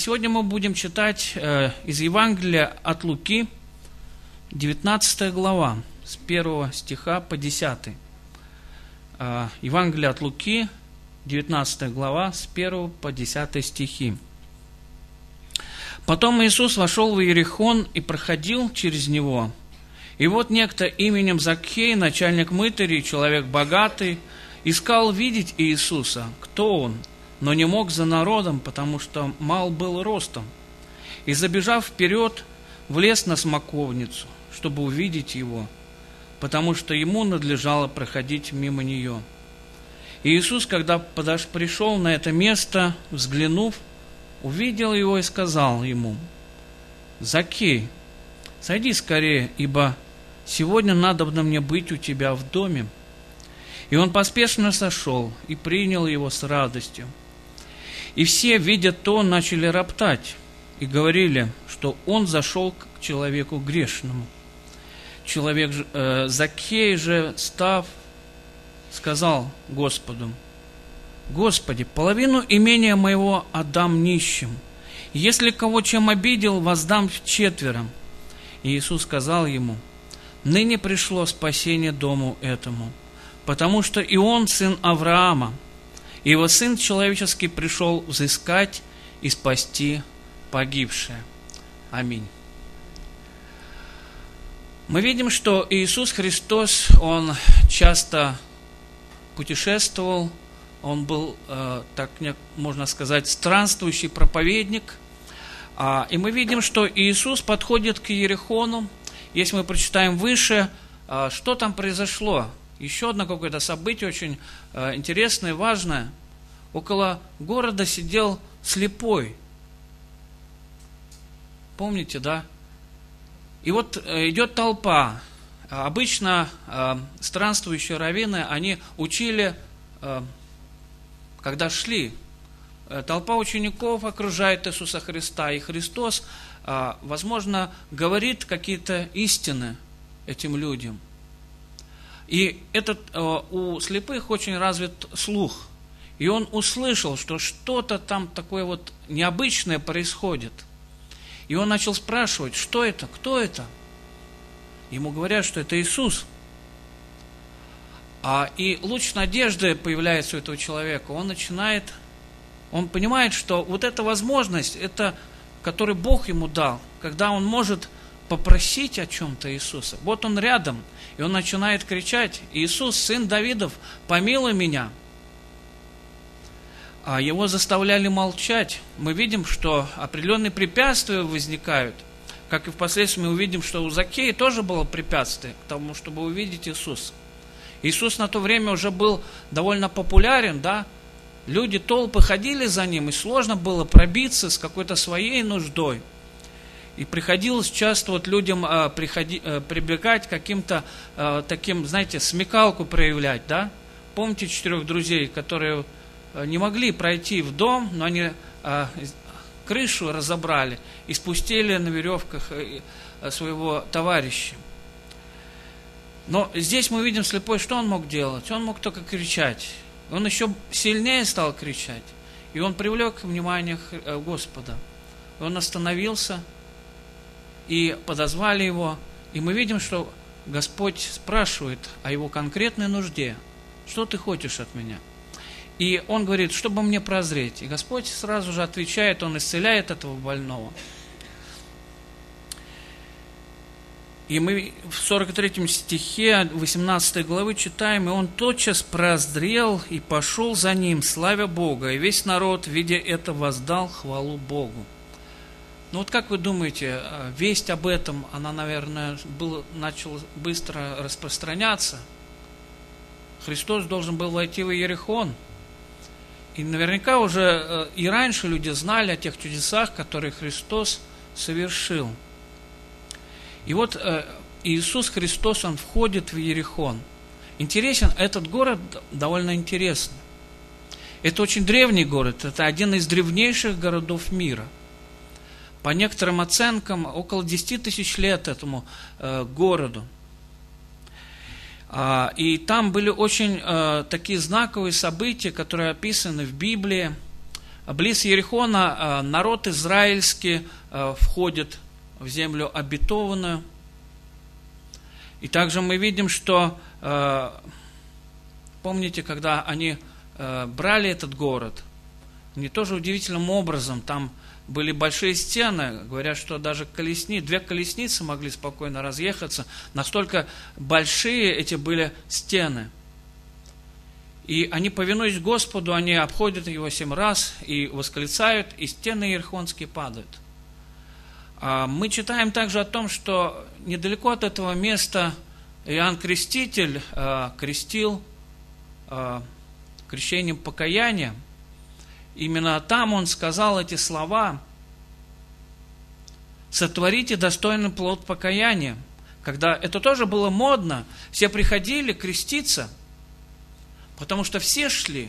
Сегодня мы будем читать из Евангелия от Луки, 19 глава, с 1 стиха по 10. Евангелие от Луки, 19 глава, с 1 по 10 стихи. «Потом Иисус вошел в Иерихон и проходил через него. И вот некто именем Закхей, начальник мытарей, человек богатый, искал видеть Иисуса, кто он, но не мог за народом, потому что мал был ростом. И, забежав вперед, влез на смоковницу, чтобы увидеть его, потому что ему надлежало проходить мимо нее. И Иисус, когда пришел на это место, взглянув, увидел его и сказал ему: «Закхей, сойди скорее, ибо сегодня надобно мне быть у тебя в доме». И он поспешно сошел и принял его с радостью. И все, видя то, начали роптать и говорили, что он зашел к человеку грешному. Закхей же, став, сказал Господу: «Господи, половину имения моего отдам нищим. Если кого чем обидел, воздам вчетверо». И Иисус сказал ему: «Ныне пришло спасение дому этому, потому что и он сын Авраама, и его Сын Человеческий пришел взыскать и спасти погибшее». Аминь. Мы видим, что Иисус Христос, Он часто путешествовал, Он был, так можно сказать, странствующий проповедник. И мы видим, что Иисус подходит к Иерихону. Если мы прочитаем выше, что там произошло. Еще одно какое-то событие очень интересное, важное. Около города сидел слепой. Помните, да? И вот идет толпа. Обычно странствующие раввины, они учили, когда шли. Толпа учеников окружает Иисуса Христа, и Христос, возможно, говорит какие-то истины этим людям. И у слепых очень развит слух. И он услышал, что что-то там такое вот необычное происходит. И он начал спрашивать, что это, кто это? Ему говорят, что это Иисус. И луч надежды появляется у этого человека. Он понимает, что вот эта возможность, которую Бог ему дал, когда он может попросить о чем-то Иисуса. Вот он рядом, и он начинает кричать: «Иисус, сын Давидов, помилуй меня». А его заставляли молчать. Мы видим, что определенные препятствия возникают. Как и впоследствии мы увидим, что у Закхея тоже было препятствие к тому, чтобы увидеть Иисуса. Иисус на то время уже был довольно популярен, да? Люди, толпы ходили за ним, и сложно было пробиться с какой-то своей нуждой. И приходилось часто людям прибегать к каким-то таким, знаете, смекалку проявлять, да? Помните 4 друзей, которые не могли пройти в дом, но они крышу разобрали и спустили на веревках своего товарища. Но здесь мы видим слепой, что он мог делать? Он мог только кричать. Он еще сильнее стал кричать. И он привлек внимание Господа. Он остановился, и подозвали его. И мы видим, что Господь спрашивает о его конкретной нужде. Что ты хочешь от меня? И он говорит: чтобы мне прозреть. И Господь сразу же отвечает, Он исцеляет этого больного. И мы в 43 стихе 18 главы читаем: «И он тотчас прозрел и пошел за ним, славя Бога, и весь народ, видя это, воздал хвалу Богу». Ну вот как вы думаете, весть об этом, она, наверное, начала быстро распространяться? Христос должен был войти в Иерихон. И наверняка уже и раньше люди знали о тех чудесах, которые Христос совершил. И вот Иисус Христос, Он входит в Иерихон. Интересен этот город, довольно интересный. Это очень древний город, это один из древнейших городов мира. По некоторым оценкам, около 10 тысяч лет этому городу. И там были очень такие знаковые события, которые описаны в Библии. близ Иерихона народ израильский входит в землю обетованную. И также мы видим, что, помните, когда они брали этот город, они тоже удивительным образом, там были большие стены, говорят, что даже две колесницы могли спокойно разъехаться, настолько большие эти были стены. И они, повинуясь Господу, они обходят его 7 раз и восклицают, и стены иерихонские падают. Мы читаем также о том, что недалеко от этого места Иоанн Креститель крестил крещением покаяния. Именно там он сказал эти слова: «Сотворите достойный плод покаяния». Когда это тоже было модно, все приходили креститься, потому что все шли.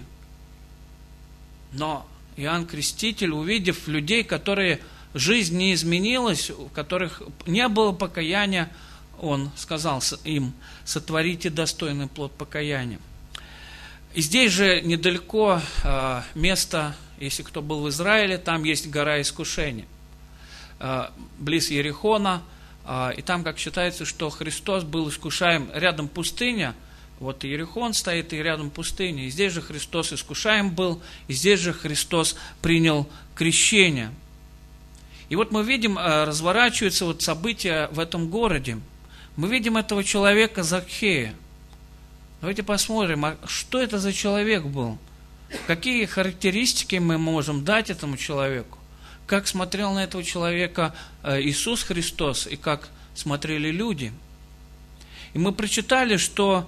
Но Иоанн Креститель, увидев людей, которые жизнь не изменилась, у которых не было покаяния, он сказал им: «Сотворите достойный плод покаяния». И здесь же недалеко место, если кто был в Израиле, там есть гора Искушения, близ Иерихона. И там, как считается, что Христос был искушаем, рядом пустыня, вот Иерихон стоит, и рядом пустыня. И здесь же Христос искушаем был, и здесь же Христос принял крещение. И вот мы видим, разворачиваются вот события в этом городе. Мы видим этого человека Закхея. Давайте посмотрим, что это за человек был. Какие характеристики мы можем дать этому человеку. Как смотрел на этого человека Иисус Христос и как смотрели люди. И мы прочитали, что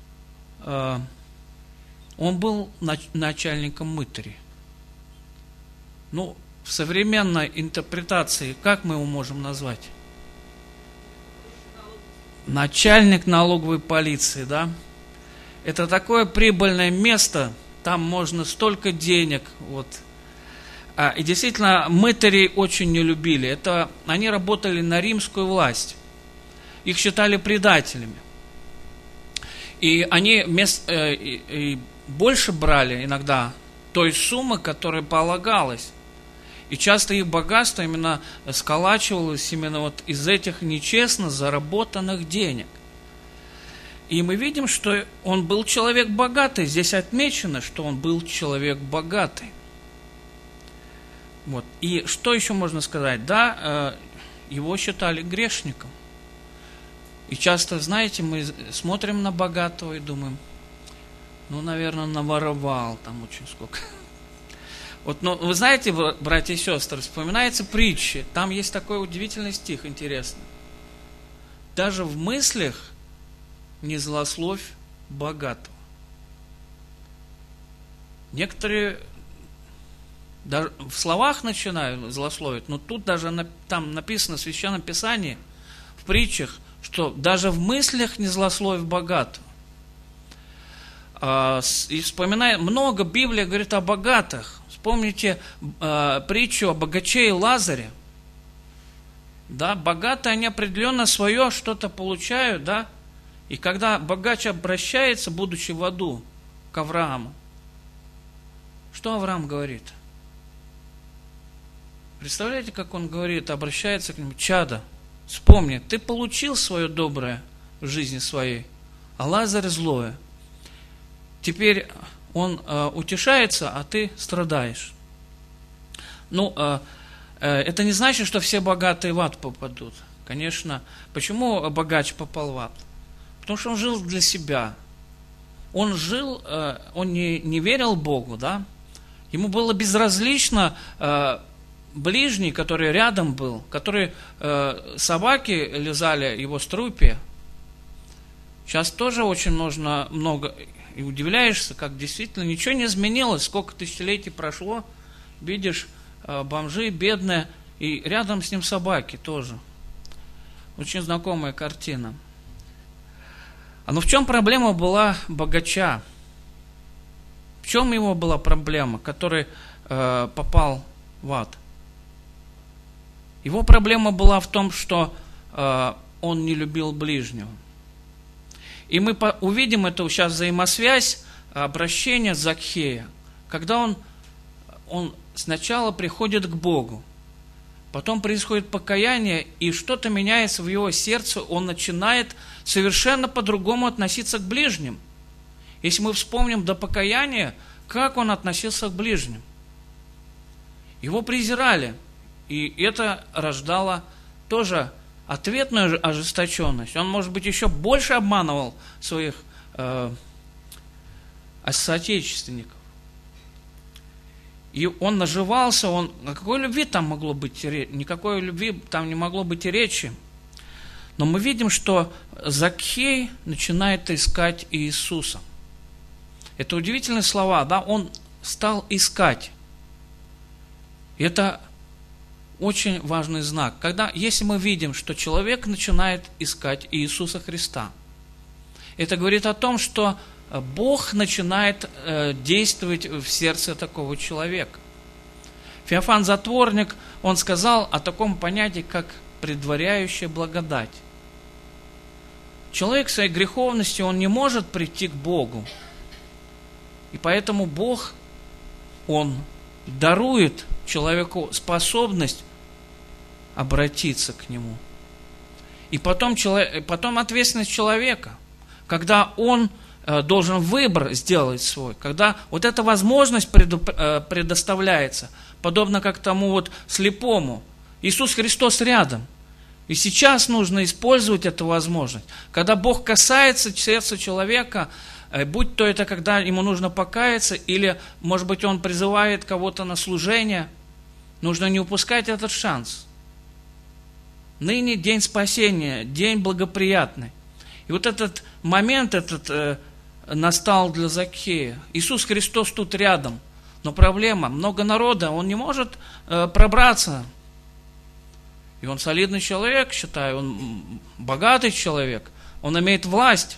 он был начальником мытарей. Ну, в современной интерпретации, как мы его можем назвать? Начальник налоговой полиции, да? Это такое прибыльное место, там можно столько денег, вот. И действительно, мытарей очень не любили. Они работали на римскую власть. Их считали предателями. И они больше брали иногда той суммы, которая полагалась. И часто их богатство именно сколачивалось именно вот из этих нечестно заработанных денег. И мы видим, что он был человек богатый. Здесь отмечено, что он был человек богатый. Вот. И что еще можно сказать? Да, его считали грешником. И часто, знаете, мы смотрим на богатого и думаем: ну, наверное, наворовал там очень сколько. Вот, но вы знаете, братья и сестры, вспоминается притча. Там есть такой удивительный стих, интересный. Даже в мыслях не злословь богатого. Некоторые даже в словах начинают злословить, но тут даже там написано в Священном Писании, в притчах, что даже в мыслях не злословь богатого. И вспоминая, много Библия говорит о богатых. Вспомните притчу о богаче и Лазаре. Да, богатые, они определенно свое что-то получают, да. И когда богач обращается, будучи в аду, к Аврааму, что Авраам говорит? Представляете, как он говорит, обращается к нему: чадо, вспомни, ты получил свое доброе в жизни своей, а Лазарь злое. Теперь он утешается, а ты страдаешь. Ну, это не значит, что все богатые в ад попадут. Конечно. Почему богач попал в ад? Потому что он жил для себя. Он жил, он не верил Богу, да? Ему было безразлично ближний, который рядом был, который собаки лизали его струпья. Сейчас тоже очень много, и удивляешься, как действительно ничего не изменилось, сколько тысячелетий прошло, видишь, бомжи бедные, и рядом с ним собаки тоже. Очень знакомая картина. Но в чем проблема была богача? В чем его была проблема, который попал в ад? Его проблема была в том, что он не любил ближнего. И мы увидим эту сейчас взаимосвязь обращения Закхея, когда он сначала приходит к Богу, потом происходит покаяние, и что-то меняется в его сердце, он начинает совершенно по-другому относиться к ближним. Если мы вспомним до покаяния, как он относился к ближним. Его презирали, и это рождало тоже ответную ожесточенность. Он, может быть, еще больше обманывал своих соотечественников. И он наживался, о какой любви там могло быть речи? Никакой любви там не могло быть и речи. Но мы видим, что Закхей начинает искать Иисуса. Это удивительные слова, да? Он стал искать. И это очень важный знак. Если мы видим, что человек начинает искать Иисуса Христа, это говорит о том, что Бог начинает действовать в сердце такого человека. Феофан Затворник, он сказал о таком понятии, как предваряющая благодать. Человек в своей греховности, он не может прийти к Богу. И поэтому Бог, он дарует человеку способность обратиться к Нему. И потом ответственность человека, когда он должен выбор сделать свой, когда вот эта возможность предоставляется, подобно как тому вот слепому. Иисус Христос рядом. И сейчас нужно использовать эту возможность. Когда Бог касается сердца человека, будь то это когда ему нужно покаяться, или, может быть, он призывает кого-то на служение, нужно не упускать этот шанс. Ныне день спасения, день благоприятный. И вот этот момент, настал для Закхея. Иисус Христос тут рядом, но проблема, много народа, он не может пробраться. И он солидный человек, считаю, он богатый человек, он имеет власть.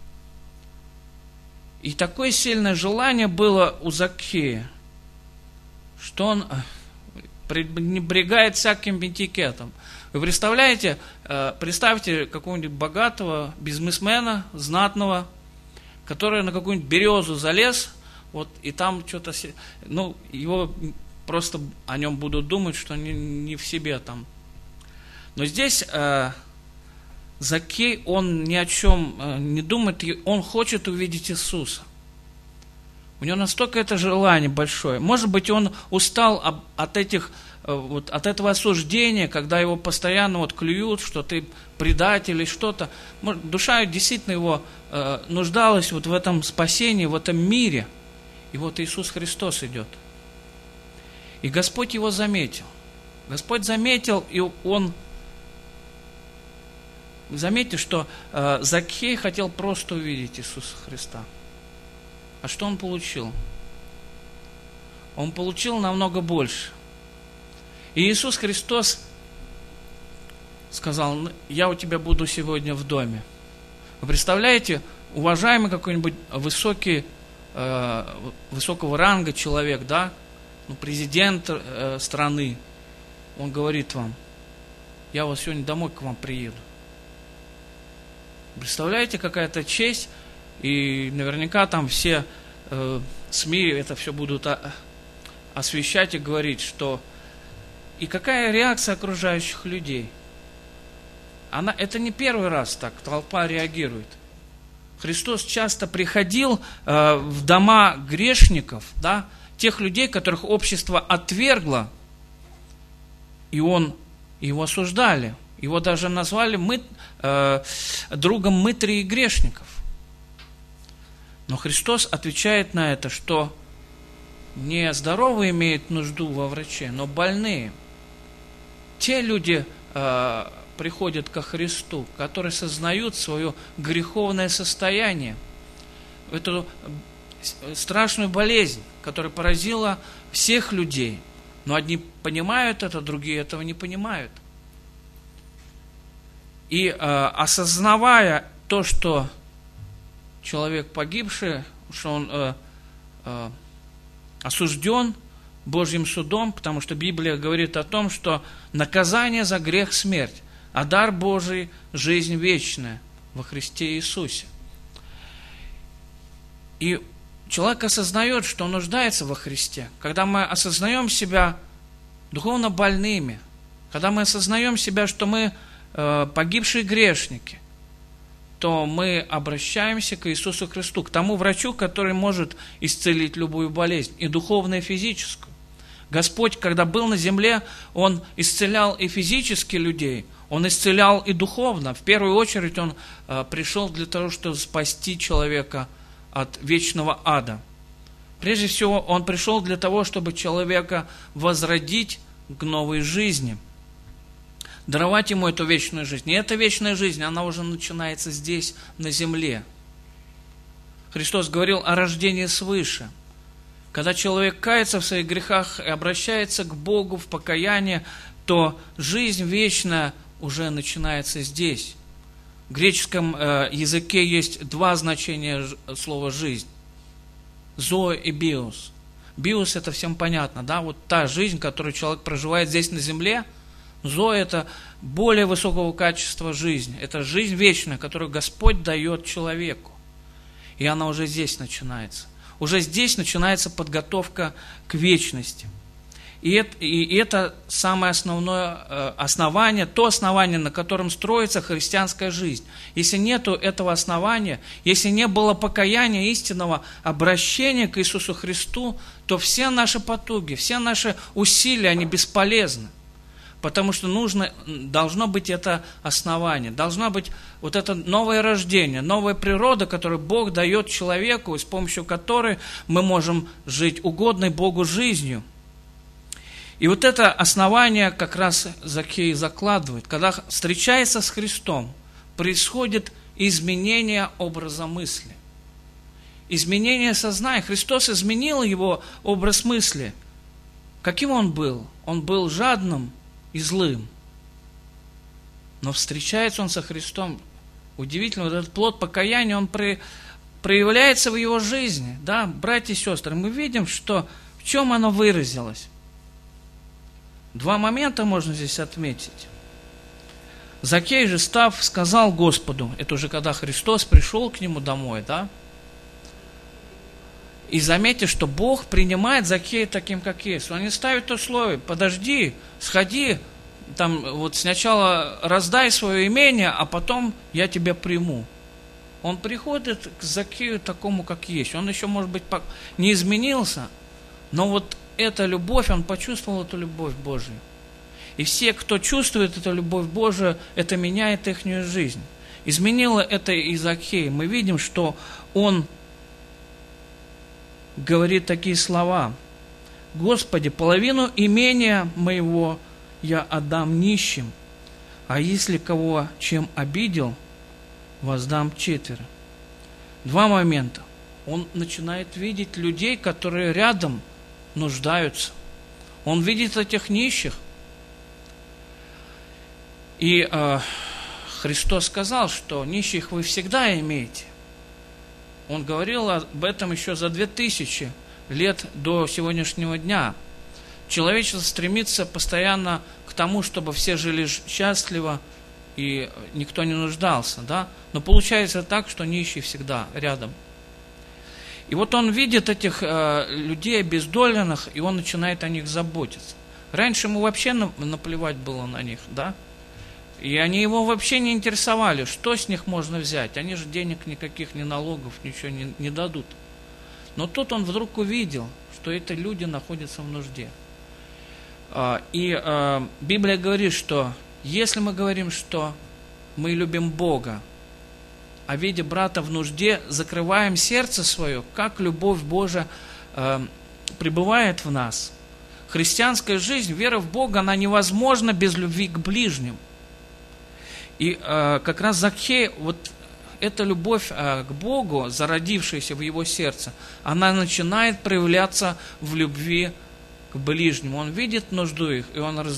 И такое сильное желание было у Закхея, что он пренебрегает всяким этикетом. Вы представляете, представьте какого-нибудь богатого бизнесмена, знатного, который на какую-нибудь березу залез, вот, и там что-то, его просто о нем будут думать, что не в себе там. Но здесь Закхей, он ни о чем не думает, он хочет увидеть Иисуса. У него настолько это желание большое. Может быть, он устал от этого осуждения, когда его постоянно клюют, что ты предатель или что-то. Душа действительно его нуждалась в этом спасении, в этом мире. И вот Иисус Христос идет. И Господь его заметил. Господь заметил, и он заметил, что Закхей хотел просто увидеть Иисуса Христа. А что он получил? Он получил намного больше. И Иисус Христос сказал: я у тебя буду сегодня в доме. Вы представляете, уважаемый какой-нибудь высокого ранга человек, да, президент страны, он говорит вам: я вот сегодня домой к вам приеду. Представляете, какая-то честь, и наверняка там все СМИ это все будут освещать и говорить, что... И какая реакция окружающих людей? Это не первый раз так толпа реагирует. Христос часто приходил в дома грешников, да, тех людей, которых общество отвергло, и его осуждали. Его даже назвали другом мытарей и грешников. Но Христос отвечает на это, что не здоровые имеют нужду во враче, но больные. Те люди приходят ко Христу, которые сознают свое греховное состояние, эту страшную болезнь, которая поразила всех людей. Но одни понимают это, другие этого не понимают. И осознавая то, что человек погибший, что он осужден Божьим судом, потому что Библия говорит о том, что наказание за грех – смерть, а дар Божий – жизнь вечная во Христе Иисусе. И человек осознает, что он нуждается во Христе, когда мы осознаем себя духовно больными, когда мы осознаем себя, что мы погибшие грешники, то мы обращаемся к Иисусу Христу, к тому врачу, который может исцелить любую болезнь, и духовную, и физическую. Господь, когда был на земле, Он исцелял и физически людей, Он исцелял и духовно. В первую очередь Он пришел для того, чтобы спасти человека от вечного ада. Прежде всего, Он пришел для того, чтобы человека возродить к новой жизни, даровать ему эту вечную жизнь. И эта вечная жизнь, она уже начинается здесь, на земле. Христос говорил о рождении свыше. Когда человек кается в своих грехах и обращается к Богу в покаяние, то жизнь вечная уже начинается здесь. В греческом языке есть два значения слова «жизнь». Зоэ и биос. Биос – это всем понятно, да? Вот та жизнь, которую человек проживает здесь на земле. Зоэ – это более высокого качества жизнь. Это жизнь вечная, которую Господь дает человеку. И она уже здесь начинается. Уже здесь начинается подготовка к вечности. И это самое основное основание, то основание, на котором строится христианская жизнь. Если нету этого основания, если не было покаяния, истинного обращения к Иисусу Христу, то все наши потуги, все наши усилия, они бесполезны. Потому что должно быть это основание, должно быть вот это новое рождение, новая природа, которую Бог дает человеку, и с помощью которой мы можем жить угодной Богу жизнью. И вот это основание как раз Закхей закладывает. Когда встречается с Христом, происходит изменение образа мысли. Изменение сознания. Христос изменил его образ мысли. Каким он был? Он был жадным и злым. Но встречается он со Христом. Удивительно, вот этот плод покаяния, он проявляется в его жизни. Да, братья и сестры, мы видим, что в чем оно выразилось. Два момента можно здесь отметить. Закхей же, став, сказал Господу, это уже когда Христос пришел к нему домой, да? И заметьте, что Бог принимает Закхея таким, как есть. Он не ставит условия: подожди, сходи, там вот сначала раздай свое имение, а потом я тебя приму. Он приходит к Закхею такому, как есть. Он еще, может быть, не изменился, но вот эта любовь, он почувствовал эту любовь Божию. И все, кто чувствует эту любовь Божию, это меняет их жизнь. Изменило это и Закхей. Мы видим, что он говорит такие слова: «Господи, половину имения моего я отдам нищим, а если кого чем обидел, воздам четверо». Два момента. Он начинает видеть людей, которые рядом нуждаются. Он видит этих нищих. И Христос сказал, что нищих вы всегда имеете. Он говорил об этом еще за 2000 лет до сегодняшнего дня. Человечество стремится постоянно к тому, чтобы все жили счастливо и никто не нуждался, да? Но получается так, что нищий всегда рядом. И вот он видит этих людей обездоленных, и он начинает о них заботиться. Раньше ему вообще наплевать было на них, да? И они его вообще не интересовали, что с них можно взять. Они же денег никаких, ни налогов, ничего не дадут. Но тут он вдруг увидел, что эти люди находятся в нужде. И Библия говорит, что если мы говорим, что мы любим Бога, а видя брата в нужде, закрываем сердце свое, как любовь Божия пребывает в нас. Христианская жизнь, вера в Бога, она невозможна без любви к ближним. И как раз Закхей, вот эта любовь к Богу, зародившаяся в его сердце, она начинает проявляться в любви к ближнему. Он видит нужду их, и он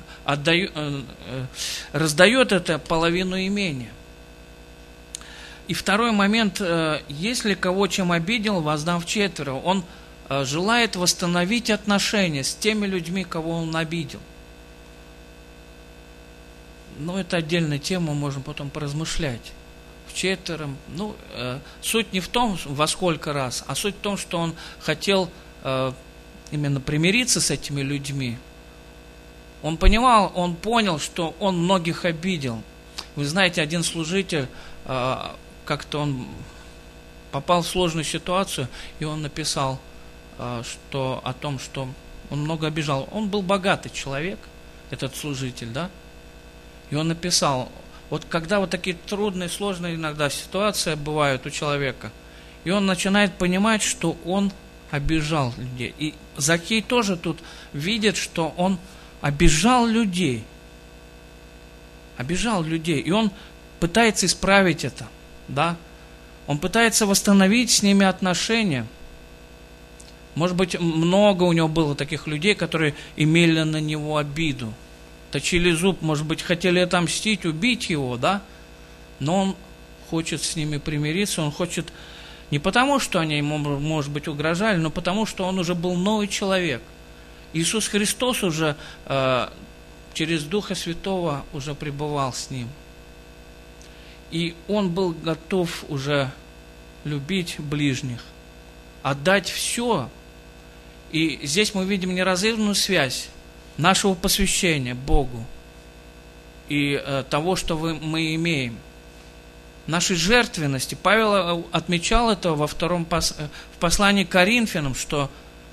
раздает это половину имения. И второй момент: если кого чем обидел, воздам вчетверо. Он желает восстановить отношения с теми людьми, кого он обидел. Но это отдельная тема, можем потом поразмышлять. вчетверо. Суть не в том, во сколько раз, а суть в том, что он хотел именно примириться с этими людьми. Он понял, что он многих обидел. Вы знаете, один служитель, как-то он попал в сложную ситуацию, и он написал о том, что он много обижал. Он был богатый человек, этот служитель, да? И он написал, вот когда вот такие трудные, сложные иногда ситуации бывают у человека, и он начинает понимать, что он обижал людей. И Закхей тоже тут видит, что он обижал людей. Обижал людей. И он пытается исправить это, да? Он пытается восстановить с ними отношения. Может быть, много у него было таких людей, которые имели на него обиду. Точили зуб, может быть, хотели отомстить, убить его, да? Но он хочет с ними примириться, он хочет не потому, что они ему, может быть, угрожали, но потому, что он уже был новый человек. Иисус Христос уже через Духа Святого уже пребывал с ним. И он был готов уже любить ближних, отдать все. И здесь мы видим неразрывную связь нашего посвящения Богу и того, что мы имеем. Нашей жертвенности. Павел отмечал это в послании к Коринфянам, что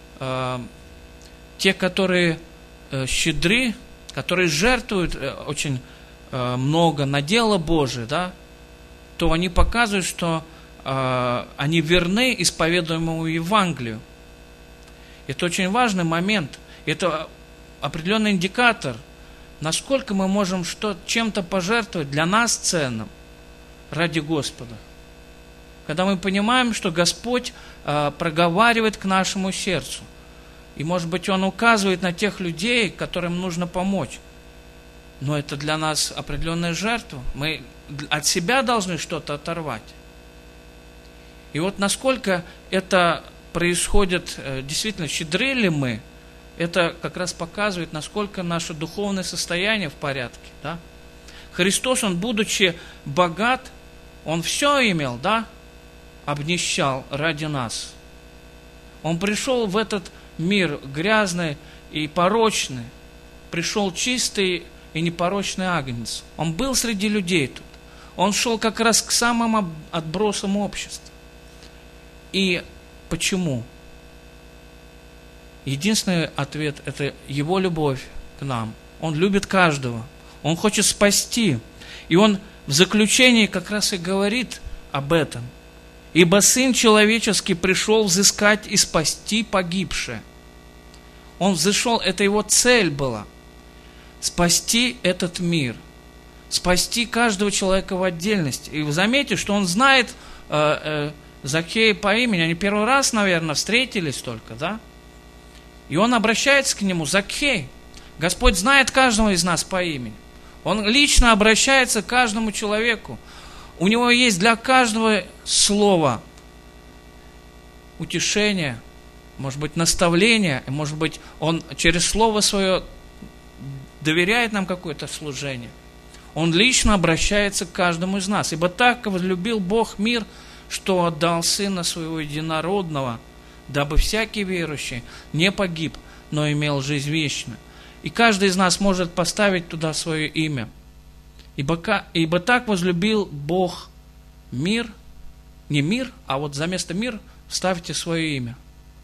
те, которые щедры, которые жертвуют очень много на дело Божие, да, то они показывают, что они верны исповедуемому Евангелию. Это очень важный момент. Это определенный индикатор, насколько мы можем чем-то пожертвовать для нас ценным ради Господа. Когда мы понимаем, что Господь проговаривает к нашему сердцу. И, может быть, Он указывает на тех людей, которым нужно помочь. Но это для нас определенная жертва. Мы от себя должны что-то оторвать. И вот насколько это происходит, действительно, щедры ли мы, это как раз показывает, насколько наше духовное состояние в порядке. Да? Христос, Он, будучи богат, Он все имел, да, обнищал ради нас. Он пришел в этот мир грязный и порочный, пришел чистый и непорочный агнец. Он был среди людей тут. Он шел как раз к самым отбросам общества. И почему? Единственный ответ – это Его любовь к нам. Он любит каждого. Он хочет спасти. И Он в заключении как раз и говорит об этом. «Ибо Сын Человеческий пришел взыскать и спасти погибшее». Он взошел, это Его цель была. Спасти этот мир. Спасти каждого человека в отдельности. И вы заметите, что Он знает Закхея по имени. Они первый раз, наверное, встретились только, да? И он обращается к нему: Закхей. Господь знает каждого из нас по имени. Он лично обращается к каждому человеку. У него есть для каждого слово утешение, может быть, наставление, может быть, он через слово свое доверяет нам какое-то служение. Он лично обращается к каждому из нас. Ибо так возлюбил Бог мир, что отдал Сына Своего Единородного, дабы всякий верующий не погиб, но имел жизнь вечную. И каждый из нас может поставить туда свое имя. Ибо так возлюбил Бог мир, не мир, а вот за место мир вставьте свое имя.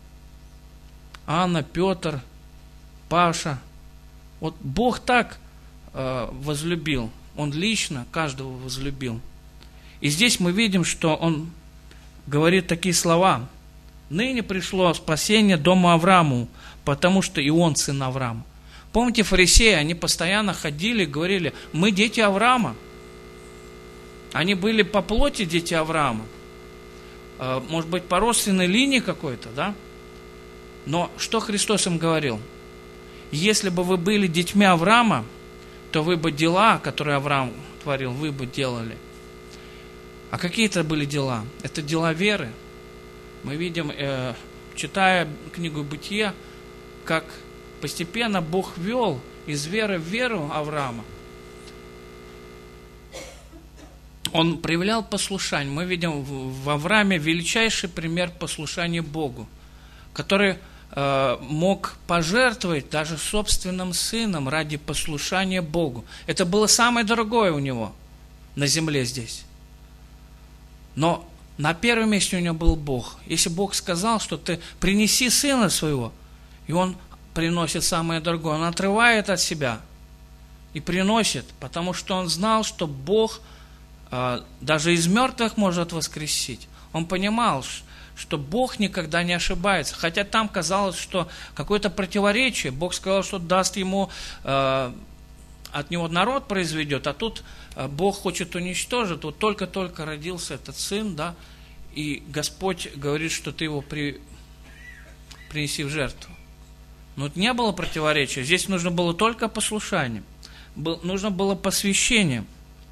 Анна, Петр, Паша. Вот Бог так возлюбил. Он лично каждого возлюбил. И здесь мы видим, что Он говорит такие слова: «Ныне пришло спасение дому Аврааму, потому что и он сын Авраама». Помните, фарисеи, они постоянно ходили и говорили: мы дети Авраама. Они были по плоти дети Авраама. Может быть, по родственной линии какой-то, да? Но что Христос им говорил? Если бы вы были детьми Авраама, то вы бы дела, которые Авраам творил, вы бы делали. А какие это были дела? Это дела веры. Мы видим, читая книгу Бытия, как постепенно Бог вел из веры в веру Авраама. он проявлял послушание. Мы видим в Аврааме величайший пример послушания Богу, который мог пожертвовать даже собственным сыном ради послушания Богу. Это было самое дорогое у него на земле здесь. Но на первом месте у него был Бог. Если Бог сказал, что ты принеси сына своего, и он приносит самое дорогое, он отрывает от себя и приносит, потому что он знал, что Бог даже из мертвых может воскресить. Он понимал, что Бог никогда не ошибается. Хотя там казалось, что какое-то противоречие. Бог сказал, что даст ему, от него народ произведет, а тут Бог хочет уничтожить. Вот только-только родился этот сын, да, и Господь говорит, что ты его принеси в жертву. Но вот не было противоречия. Здесь нужно было только послушание. Нужно было посвящение.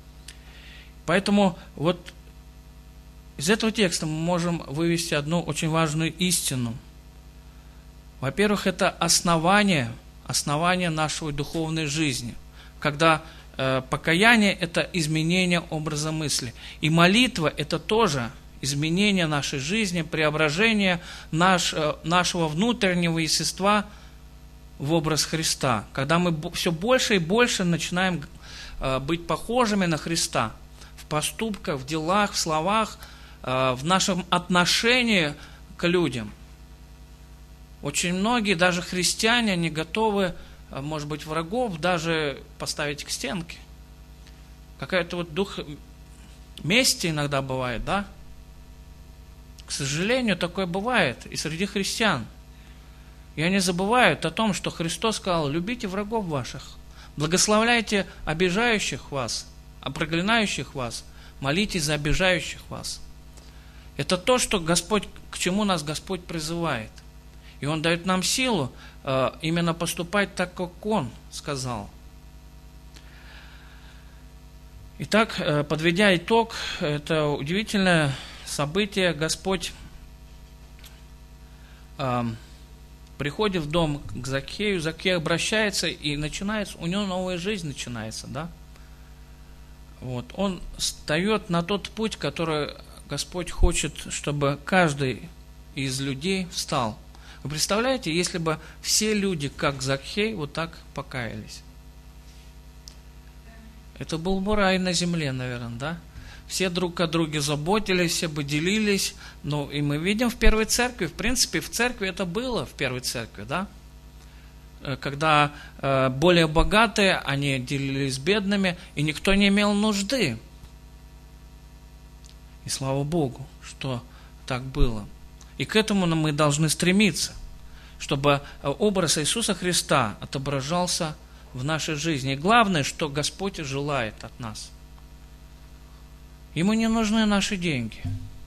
Поэтому вот из этого текста мы можем вывести одну очень важную истину. Во-первых, это основание нашей духовной жизни. Когда покаяние – это изменение образа мысли. И молитва – это тоже изменение нашей жизни, преображение нашего внутреннего естества в образ Христа. Когда мы все больше и больше начинаем быть похожими на Христа в поступках, в делах, в словах, в нашем отношении к людям. Очень многие, даже христиане, они готовы, может быть, врагов даже поставить к стенке. Какая-то вот дух мести иногда бывает, да? К сожалению, такое бывает и среди христиан. И они забывают о том, что Христос сказал: любите врагов ваших, благословляйте обижающих вас, проклинающих вас, молитесь за обижающих вас. Это то, что Господь, к чему нас Господь призывает. И Он дает нам силу именно поступать так, как Он сказал. Итак, подведя итог, это удивительное событие. Господь приходит в дом к Закхею, Закхей обращается, и начинается, у него новая жизнь начинается, да? Вот. Он встает на тот путь, который Господь хочет, чтобы каждый из людей встал. Вы представляете, если бы все люди, как Закхей, вот так покаялись? Это был бы рай на земле, наверное, да? Все друг о друге заботились, все бы делились. Ну, и мы видим в первой церкви, в принципе, в церкви это было, в первой церкви, да? Когда более богатые, они делились с бедными, и никто не имел нужды. И слава Богу, что так было. И к этому мы должны стремиться, чтобы образ Иисуса Христа отображался в нашей жизни. И главное, что Господь желает от нас. Ему не нужны наши деньги.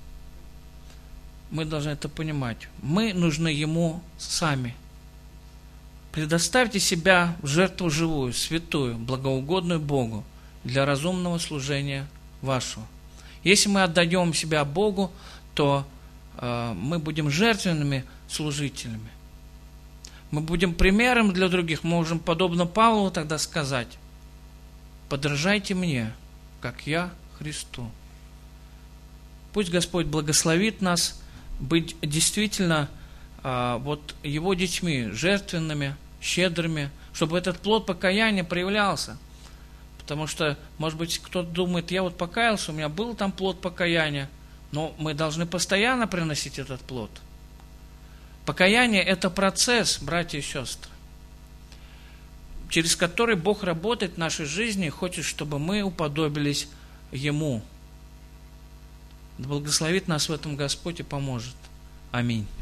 Мы должны это понимать. Мы нужны Ему сами. Предоставьте себя в жертву живую, святую, благоугодную Богу для разумного служения вашего. Если мы отдаем себя Богу, то мы будем жертвенными служителями. Мы будем примером для других. Мы можем, подобно Павлу, тогда сказать: подражайте мне, как я Христу. Пусть Господь благословит нас быть действительно вот Его детьми, жертвенными, щедрыми, чтобы этот плод покаяния проявлялся. Потому что, может быть, кто-то думает: я вот покаялся, у меня был там плод покаяния, но мы должны постоянно приносить этот плод. Покаяние – это процесс, братья и сестры, через который Бог работает в нашей жизни и хочет, чтобы мы уподобились Ему. Да благословит нас в этом Господь и поможет. Аминь.